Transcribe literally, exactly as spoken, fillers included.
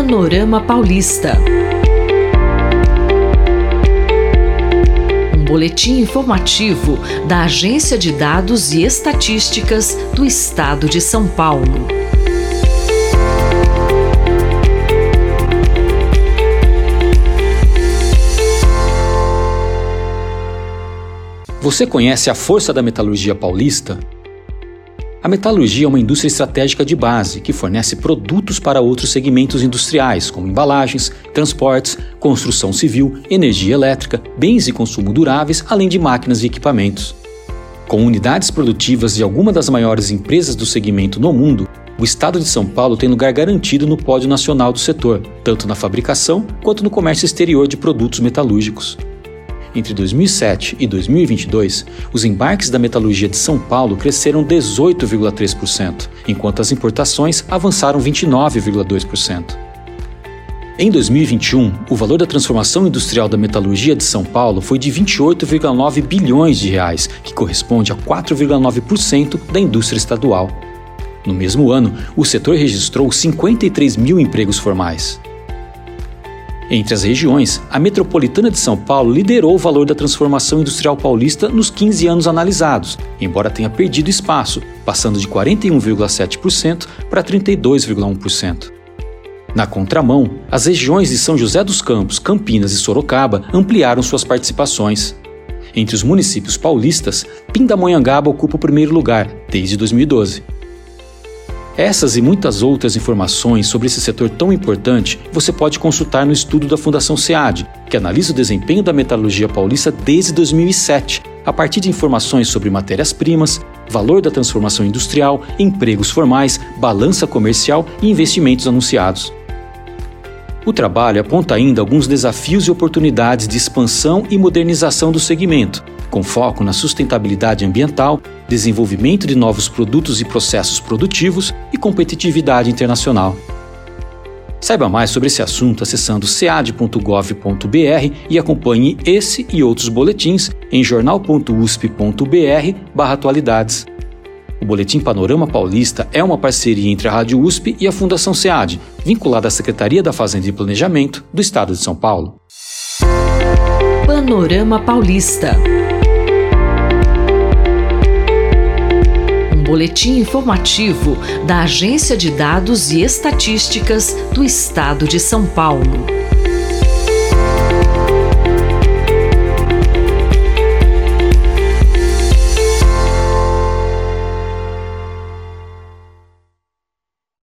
Panorama Paulista. Um boletim informativo da Agência de Dados e Estatísticas do Estado de São Paulo. Você conhece a força da metalurgia paulista? A metalurgia é uma indústria estratégica de base que fornece produtos para outros segmentos industriais, como embalagens, transportes, construção civil, energia elétrica, bens e consumo duráveis, além de máquinas e equipamentos. Com unidades produtivas de algumas das maiores empresas do segmento no mundo, o estado de São Paulo tem lugar garantido no pódio nacional do setor, tanto na fabricação quanto no comércio exterior de produtos metalúrgicos. Entre dois mil e sete e dois mil e vinte e dois, os embarques da metalurgia de São Paulo cresceram dezoito vírgula três por cento, enquanto as importações avançaram vinte e nove vírgula dois por cento. Em dois mil e vinte e um, o valor da transformação industrial da metalurgia de São Paulo foi de vinte e oito vírgula nove bilhões de reais, que corresponde a quatro vírgula nove por cento da indústria estadual. No mesmo ano, o setor registrou cinquenta e três mil empregos formais. Entre as regiões, a metropolitana de São Paulo liderou o valor da transformação industrial paulista nos quinze anos analisados, embora tenha perdido espaço, passando de quarenta e um vírgula sete por cento para trinta e dois vírgula um por cento. Na contramão, as regiões de São José dos Campos, Campinas e Sorocaba ampliaram suas participações. Entre os municípios paulistas, Pindamonhangaba ocupa o primeiro lugar desde dois mil e doze. Essas e muitas outras informações sobre esse setor tão importante você pode consultar no estudo da Fundação SEAD, que analisa o desempenho da metalurgia paulista desde dois mil e sete, a partir de informações sobre matérias-primas, valor da transformação industrial, empregos formais, balança comercial e investimentos anunciados. O trabalho aponta ainda alguns desafios e oportunidades de expansão e modernização do segmento, com foco na sustentabilidade ambiental, desenvolvimento de novos produtos e processos produtivos e competitividade internacional. Saiba mais sobre esse assunto acessando sead ponto gov ponto br e acompanhe esse e outros boletins em jornal ponto usp ponto br barra atualidades. O Boletim Panorama Paulista é uma parceria entre a Rádio U S P e a Fundação SEAD, vinculada à Secretaria da Fazenda e Planejamento do Estado de São Paulo. Panorama Paulista. Boletim informativo da Agência de Dados e Estatísticas do Estado de São Paulo.